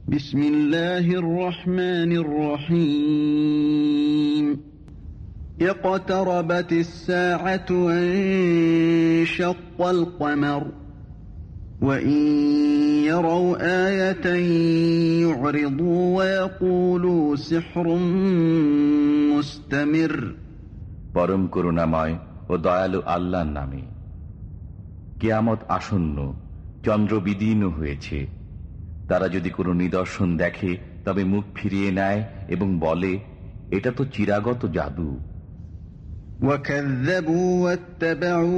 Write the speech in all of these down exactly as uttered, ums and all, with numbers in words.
বিসমিল্লাহির রহমানির রহিম। ইকতারাবাতিস সাআতু ওয়ানশাক্কাল কমার ওয়া ইন ইয়ারাউ আয়াতান ইউরিদু ওয়া ইয়াকুলু সিহরুম মুস্তামির। পরম করুণাময় ও দয়ালু আল্লাহর নামে। কিয়ামত আসন্ন, চন্দ্র বিদীর্ণ হয়েছে। তারা যদি কোনো নিদর্শন দেখে তবে মুখ ফিরিয়ে নেয় এবং বলে, এটা তো চিরাগত জাদু। ওয়াকাযযাবু ওয়াত্তাবাউ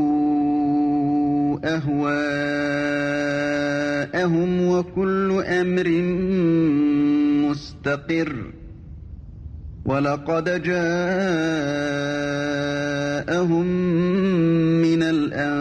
আহওয়াআহুম ওয়া কুল্লু আমরিন মুস্তাকির। ওয়ালাকাদ জাআহুম মিনাল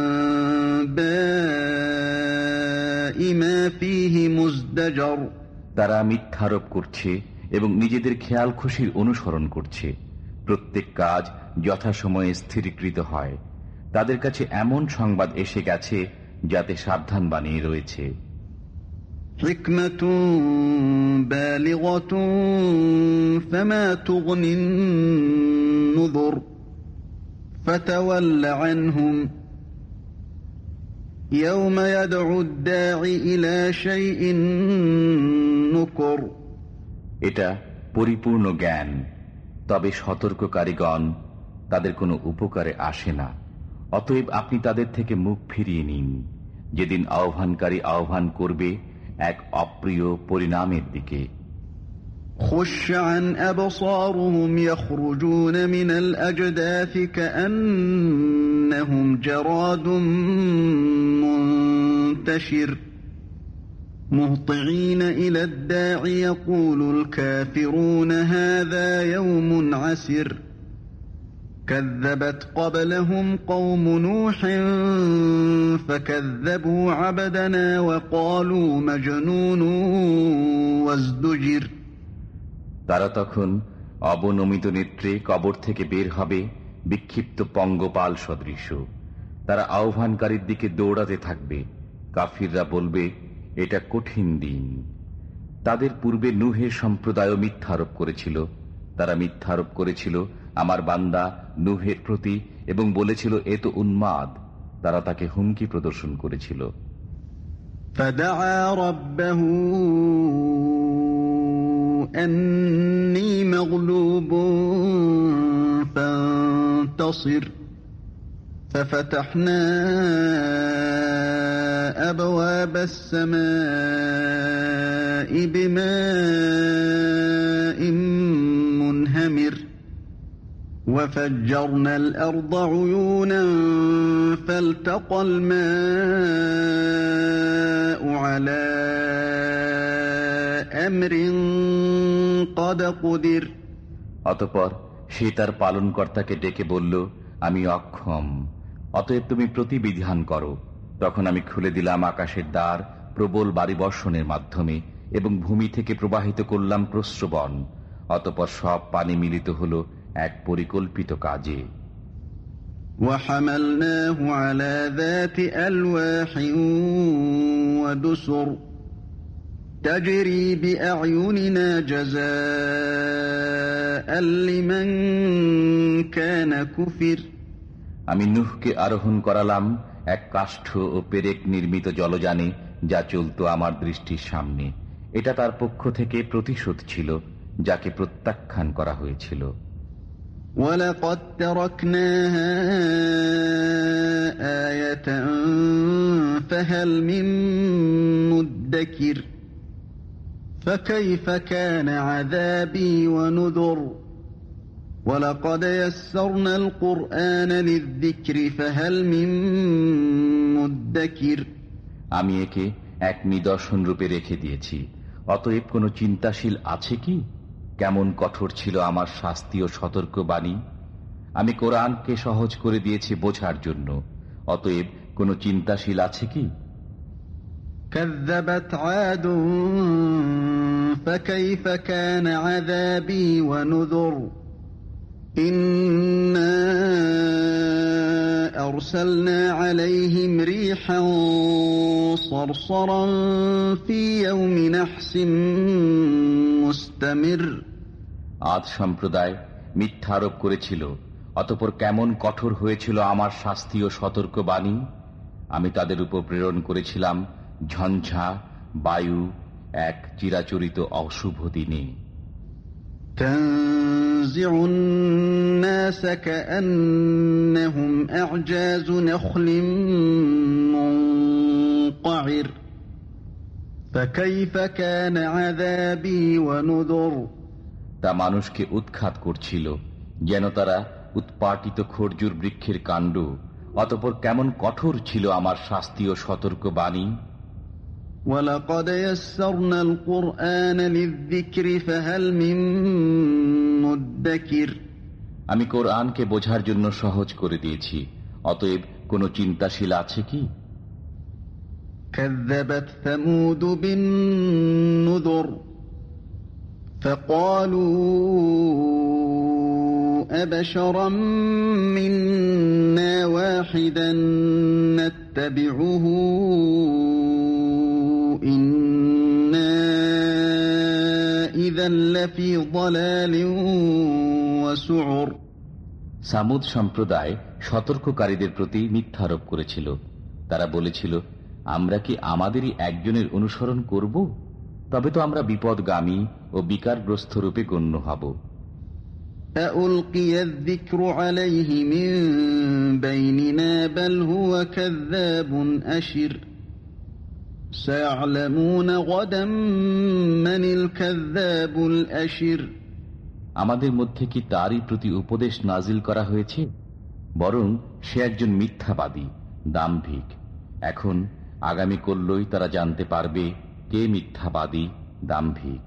আনবাই মা ফীহি মুজদাজার। তারা মিথ্যারোপ করছে এবং নিজেদের খেয়াল খুশির অনুসরণ করছে। প্রত্যেক কাজ যথাসময়ে স্থিরীকৃত হয়। তাদের কাছে এমন সংবাদ এসে গেছে যাতে সাবধান বানিয়ে রয়েছে। হিকমাতুন বালিগাতুন ফামা তুগনিন নুযুর ফাতাওয়াল্লা আনহুম ইয়াওমা ইয়াদউদ দাঈ ইলা শাইইন নুকুর। এটা পরিপূর্ণ জ্ঞান, তবে সতর্ককারীগণ তাদের কোনো উপকারে আসে না। অতএব আপনি তাদের থেকে মুখ ফিরিয়ে নিন, যেদিন আহ্বানকারী আহ্বান করবে এক অপ্রিয় পরিণামের দিকে। খুশআন আবসারুহুম ইয়াখরুজুন মিনাল আজদাথি কাআন্নাহুম জারাদুম মুনতাশির মুহতিঈনা ইলাদ দাঈ ইয়াকুলুল কাফিরুনা হাযা ইয়াওমুন আসির। كذبت قبلهم قوم نوح فكذبوا عبدنا وقالوا مجنون وازدجر। তারা তখন অবনমিত নেত্রে কবর থেকে বের হবে, বিক্ষিপ্ত পঙ্গপাল সদৃশ। তারা আহ্বানকারীর দিকে দৌড়াতে থাকবে। কাফিররা বলবে, এটা কঠিন দিন। তাদের পূর্বে নূহের সম্প্রদায় মিথ্যারোপ করেছিল। তারা মিথ্যারোপ করেছিল আমার বান্দা নূহের প্রতি এবং বলেছিল, এ তো উন্মাদ। তারা তাকে হুমকি প্রদর্শন করেছিল। ফাদআ রাব্বাহু আন্নী মাগলুবুন ফান্তাসির ফাফাতাহনা আবওয়াবাস সামাই বিমাইন মুনহামির وفجرنا الأرض عيونا فالتقى الماء على أمر قد قدر। অতঃপর সে তার পালনকর্তাকে ডেকে বলল, আমি অক্ষম, অতএব তুমি প্রতিবিধান করো। তখন আমি খুলে দিলাম আকাশের দ্বার প্রবল বারি বর্ষণের মাধ্যমে এবং ভূমি থেকে প্রবাহিত করলাম প্রস্রবণ। অতঃপর সব পানি মিলিত হলো এক পরিকল্পিত কাজে। وحملناه على ذات ألواح ودسر تجري بأعيننا جزاء لمن كان كفر। আমি নূহকে আরোহণ করালাম এক কাষ্ঠ ও পেরেক নির্মিত জলযানে, যা চলত আমার দৃষ্টির সামনে। এটা তার পক্ষ থেকে প্রতিশোধ ছিল, যাকে প্রত্যাখ্যান করা হয়েছিল। وَلَقَدْ تَرَكْنَاهَا آيَةً فَهَلْ مِن مُّدَّكِرٍ فَكَيْفَ كَانَ عَذَابِي وَنُذُرِ وَلَقَدْ يَسَّرْنَا الْقُرْآنَ لِلذِّكْرِ فَهَلْ مِن مُّدَّكِرٍ। আমি একে এক নিদর্শন রূপে রেখে দিয়েছি, অতএব কোনো চিন্তাশীল আছে কি? কেমন কঠোর ছিল আমার শাস্তি ও সতর্ক বাণী। আমি কোরআনকে সহজ করে দিয়েছি বোঝার জন্য, অতএব কোন চিন্তাশীল আছে কি? কাযযাবাত আদুন ফাকাইফা কানা আযাবি ওয়া নুযুর। ইন্না أرسلنا عليهم ريحا صرصرا في يوم نحس مستمر আদ সম্প্রদায় মিথ্যারোপ করেছিল, অতঃপর কেমন কঠোর হয়েছিল আমার শাস্তি ও সতর্কবাণী। আমি তাদের উপর প্রেরণ করেছিলাম ঝঞ্ঝা বায়ু এক চিরাচরিত অশুভ দিনে। تنزع الناس كأنهم أعجاز نخل منقعر فكيف كان عذابي ونذر তা মানুষকে উৎখাত করছিল যেন তারা উৎপাটিত খর্জুর বৃক্ষের কাণ্ড, অতঃপর কেমন কঠোর ছিল আমার শাস্তি ও সতর্কবাণী। وَلَقَدْ يَسَّرْنَا الْقُرْآنَ لِلذِّكْرِ فَهَلْ مِن مُّدَّكِرٍ আমি কোরআনকে বোঝার জন্য সহজ করে দিয়েছি, অতএব কোনো চিন্তাশীল আছে কি? كَذَّبَتْ ثَمُودُ بِالنُّذُرِ فَقَالُوا أَبَشَرًا مِّنَّا وَاحِدًا نَّتَّبِعُهُ إِنَّا إِذًا لَّفِي ضَلَالٍ وَسُعُرٍ সামুদ সম্প্রদায় সতর্ককারীদের প্রতি মিথ্যারোপ করেছিল। তারা বলেছিল, আমরা কি আমাদেরই একজনের অনুসরণ করব? তবে তো আমরা বিপদগামী ও বিকারগ্রস্ত রূপে গণ্য হব। أَأُلْقِيَ الذِّكْرُ عَلَيْهِ مِن بَيْنِنَا بَلْ هُوَ كَذَّابٌ أَشِرٌ سَيَعْلَمُونَ غَدًا مَّنِ الْكَذَّابُ الْأَشِرُ আমাদের মধ্যে কি তারই প্রতি উপদেশ নাজিল করা হয়েছে? বরং সে একজন মিথ্যাবাদী, দাম্ভিক। এখন আগামী করলেই তারা জানতে পারবে কে মিথ্যাবাদী, দাম্ভিক।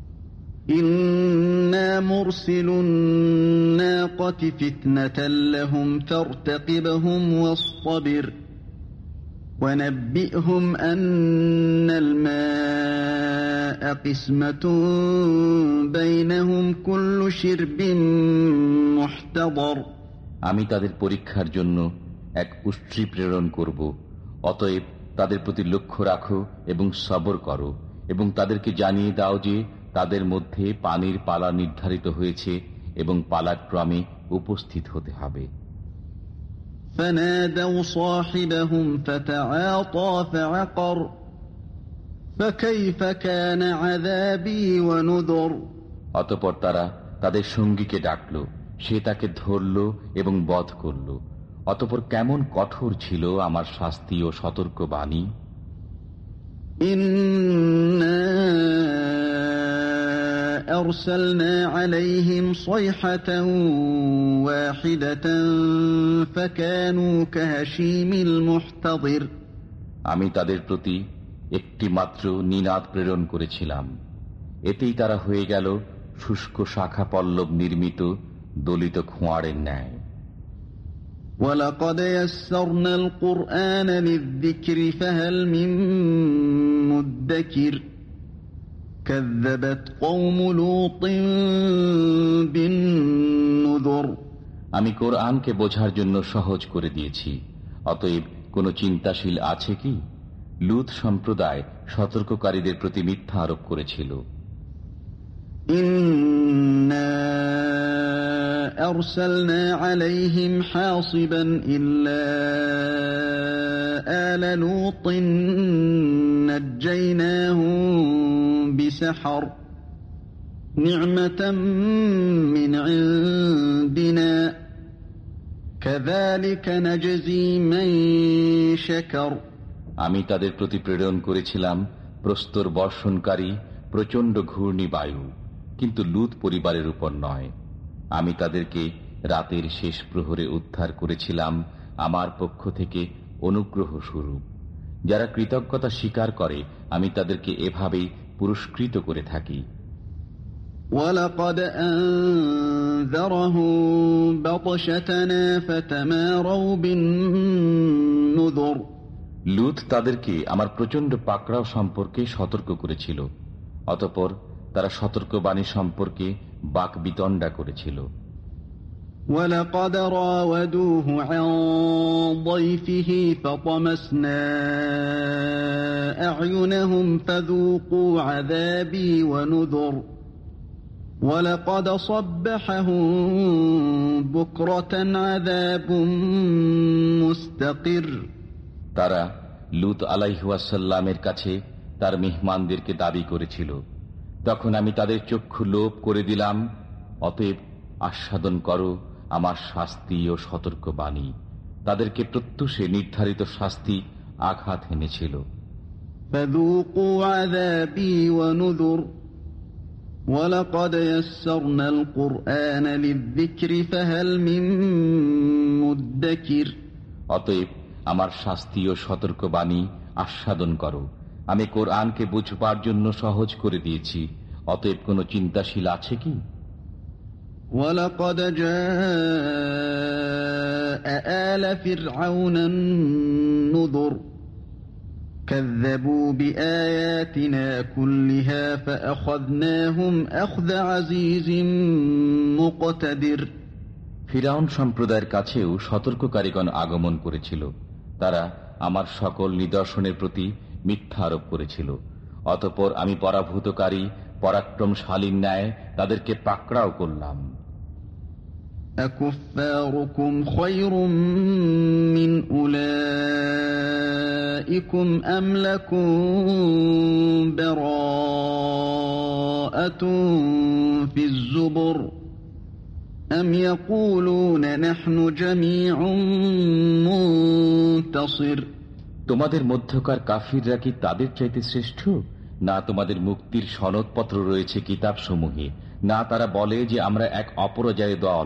إِنَّا مُرْسِلُو النَّاقَةِ فِتْنَةً لَّهُمْ فَارْتَقِبْهُمْ وَاصْطَبِرْ وَنَبِّئْهُمْ أَنَّ الْمَاءَ قِسْمَةٌ بَيْنَهُمْ كُلُّ شِرْبٍ مُحْتَضَرٍ আমি তাদের পরীক্ষার জন্য এক উষ্ট্রী প্রেরণ করব, অতএব তাদের প্রতি লক্ষ্য রাখো এবং সবর করো, এবং তাদেরকে জানিয়ে দাও যে তাদের মধ্যে পানির পালা নির্ধারিত হয়েছে এবং পালাক্রমে উপস্থিত হতে হবে। فَنَادَوْا صَاحِبَهُمْ فَتَعَاطَى فَعَقَرَ فَكَيْفَ كَانَ عَذَابِي وَنُذُرِ অতঃপর তারা তাদের সঙ্গীকে ডাকল, সে তাকে ধরল এবং বধ করল। অতঃপর কেমন কঠোর ছিল আমার শাস্তি ও সতর্কবাণী। إِنَّا أَرْسَلْنَا عَلَيْهِمْ صَيْحَةً وَاحِدَةً فَكَانُوا كَهَشِيمِ الْمُحْتَظِرِ আমি তাদের প্রতি একটি মাত্র নিনাদ প্রেরণ করেছিলাম, এতেই তারা হয়ে গেল শুষ্ক শাখা পল্লব নির্মিত দলিত খোঁয়াড়ের ন্যায়। وَلَقَدْ يَسَّرْنَا الْقُرْآنَ لِلذِّكْرِ فَهَلْ مِن مُّدَّكِرٍ كَذَّبَتْ قَوْمُ لُوطٍ بِالنُّذُرِ আমি কোরআনকে বোঝার জন্য সহজ করে দিয়েছি, অতএব কোনো চিন্তাশীল আছে কি? লূত সম্প্রদায় সতর্ককারীদের প্রতি মিথ্যা আরোপ করেছিল। ইন্না আরসালনা আলাইহিম হাসিবান ইল্লা আলা লূতিন নাজ্জাইনাহুম বিসহর নি'মাতাম মিন ইনদিনা কাযালিকা নাজজি মান শাকার। আমি তাদের প্রতি প্রেরণ করেছিলাম প্রস্তর বর্ষণকারী প্রচণ্ড ঘূর্ণি বায়ু, কিন্তু লূত পরিবারের উপর নয়। আমি তাদেরকে রাতের শেষ প্রহরে উদ্ধার করেছিলাম আমার পক্ষ থেকে অনুগ্রহ স্বরূপ। যারা কৃতজ্ঞতা স্বীকার করে আমি তাদেরকে এভাবেই পুরস্কৃত করে থাকি। وَلَقَدْ أَنذَرَهُم بَطْشَتَنَا فَتَمَارَوْا بِالنُّذُرِ লূত তাদেরকে আমার প্রচণ্ড পাকড়াও সম্পর্কে সতর্ক করেছিল, অতঃপর তারা সতর্কবাণী সম্পর্কে বাক বিতণ্ডা করেছিল। وَلَقَدْ رَاوَدُوهُ عَنْ ضَيْفِهِ فَطَمَسْنَا أَعْيُنَهُمْ فَذُوقُوا عَذَابِي وَنُذُرْ وَلَقَدْ صَبَّحَهُمْ بُكْرَةً عَذَابٌ مُسْتَقِرٌ। তারা লূত আলাইহিস সালামের কাছে তার মেহমানদেরকে দাবি করেছিল, তখন আমি তাদের চক্ষু লোপ করে দিলাম। অতএব আস্বাদন করো আমার শাস্তি ও সতর্কবাণী। তাদেরকে প্রত্যুষে নির্ধারিত শাস্তি আঘাত এনেছিল। فذوقوا عذابي ونذر ولقد يسرنا القرآن للذكر فهل من مدكر। অতএব আমার শাস্তি ও সতর্কবাণী আস্বাদন করো। আমি কোরআনকে বুঝবার জন্য সহজ করে দিয়েছি, অতএব কোনো চিন্তাশীল আছে কি? وَلَقَدْ جَاءَ آلَ فِرْعَوْنَ النُّذُرُ كَذَّبُوا بِآيَاتِنَا كُلِّهَا فَأَخَذْنَاهُمْ أَخْذَ عَزِيزٍ مُقْتَدِرٍ। ফিরআউন সম্প্রদায়ের কাছেও সতর্ককারীগণ আগমন করেছিল। তারা আমার সকল নিদর্শনের প্রতি মিথ্যা আরোপ করেছিল। অতঃপর আমি পরাভূতকারী পরাক্রমশালীর ন্যায় তাদেরকে পাকড়াও করলাম। أَكُفَّارُكُمْ خَيْرٌ مِّنْ أُولَئِكُمْ أَمْ لَكُمْ بَرَاءَةٌ فِي الزُّبُرِ أَمْ يَقُولُونَ نَحْنُ جَمِيعٌ مُّنتَصِرٌ। তোমাদের মধ্যকার কাফিররা কি তাদের চাইতে শ্রেষ্ঠ? না তোমাদের মুক্তির সনদপত্র রয়েছে কিতাবসমূহে, না তারা বলে যে আমরা এক অপরাজয় দল।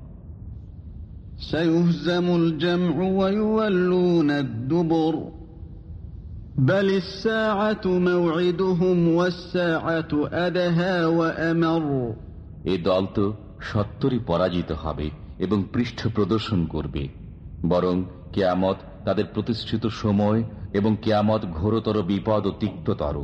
سيهزم الجمع ويولون الدبر بل الساعة موعدهم والساعة أدهى وأمر। এ দল তো সত্তরই পরাজিত হবে এবং পৃষ্ঠ প্রদর্শন করবে, বরং কিয়ামত তাদের প্রতিষ্ঠিত সময় এবং কিয়ামত ঘোরতর বিপদ ও তিক্ততর।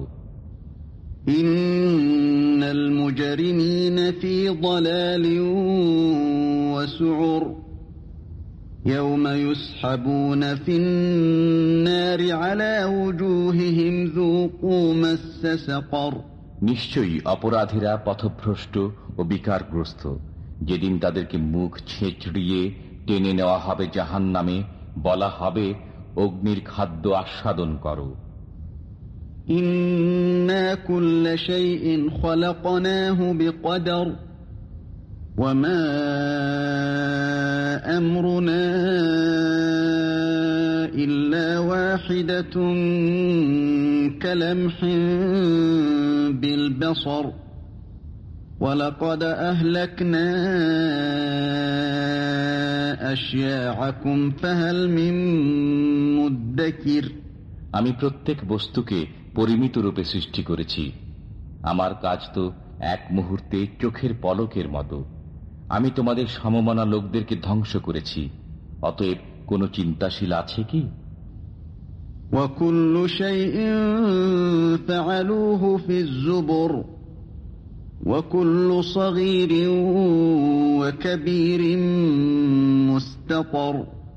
ইন্নাল মুজরিমিনা ফি দালালিন ওয়া সুউর ইয়াওমা ইউসহাবুনা ফিন নারি আলা ওয়ুজুহিহিম যুকু মাসসা সাকার। নিশ্চয়ই অপরাধীরা পথভ্রষ্ট ও বিকারগ্রস্ত। যেদিন তাদেরকে মুখ ছেঁচড়িয়ে টেনে নেওয়া হবে জাহান্নামে, বলা হবে অগ্নির খাদ্য আস্বাদন করো। ইন্না কুল্লা শাইইন খালাকনাহু বিকদর ওয়া মা আমরুনা ইল্লা ওয়াহিদাতুন কালামহিন বিল বাসর ওয়ালাকাদ আহলাকনা আশয়াআকুম ফাহাল মিন মুদ্দাকির। আমি প্রত্যেক বস্তুকে পরিমিত রূপে সৃষ্টি করেছি। আমার কাজ তো এক মুহূর্তে চোখের পলকের মতো। আমি তোমাদের সমমনা লোকদেরকে ধ্বংস করেছি, অতএব কোনো চিন্তাশীল আছে কি? وَكُلُّ شَيْءٍ فَعَلُوهُ فِي الزُّبُرِ وَكُلُّ صَغِيرٍ وَكَبِيرٍ مُسْتَطَرٍ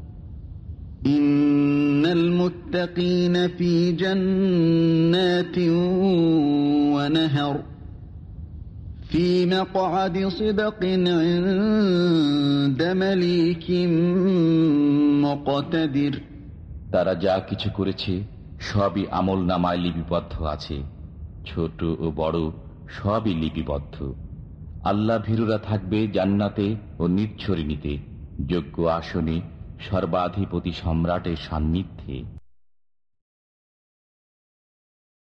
إِنَّ الْمُتَّقِينَ فِي جَنَّاتٍ وَنَهَرٍ فِي مَقْعَدِ صِدْقٍ عِندَ مَلِيكٍ مُقْتَدِرٍ। তারা যা কিছু করেছে সবই আমল নামায় লিপিবদ্ধ আছে, ছোট ও বড় সবই লিপিবদ্ধ। আল্লাহ ভীরুরা থাকবে জান্নাতে ও নির্ঝরিণীতে, যোগ্য আসনে, সর্বাধিপতি সম্রাটের সান্নিধ্যে।